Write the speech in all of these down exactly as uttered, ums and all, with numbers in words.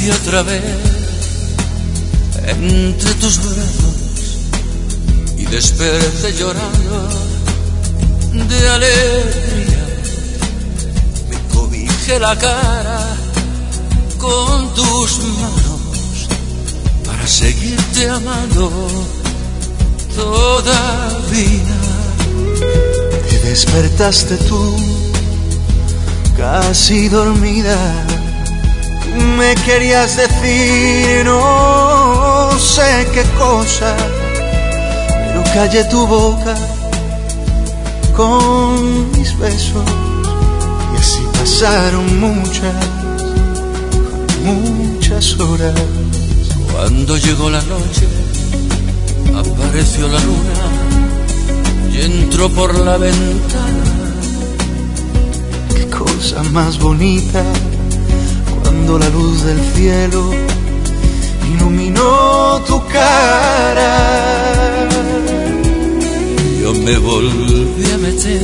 Aparecí otra vez entre tus brazos y desperté llorando de alegría. Me cobijé la cara con tus manos para seguirte amando todavía. Y despertaste tú, casi dormida. Tú me querías decir no sé qué cosa, pero callé tu boca con mis besos. Y así pasaron muchas, muchas horas. Cuando llegó la noche, apareció la luna y entró por la ventana. Qué cosa más bonita cuando la luz del cielo iluminó tu cara. Yo me volví a meter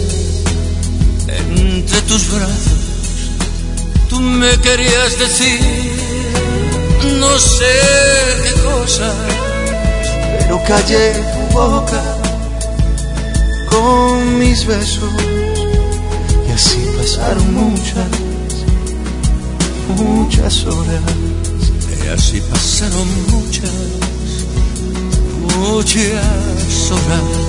entre tus brazos. Tú me querías decir no sé qué cosa, pero callé tu boca con mis besos. Y así pasaron muchas, muchas horas. Y así pasaron muchas, muchas horas.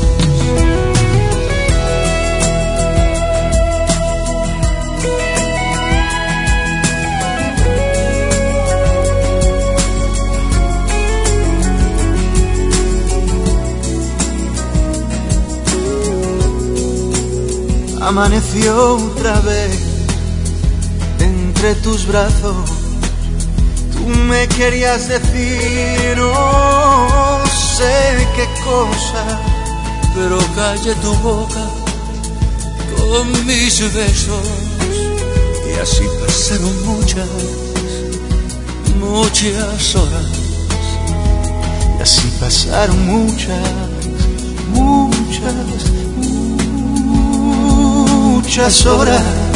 Amaneció otra vez entre tus brazos. Tú me querías decir no sé qué cosa, pero callé tu boca con mis besos. Y así pasaron muchas, muchas horas. Y así pasaron muchas, muchas, muchas horas.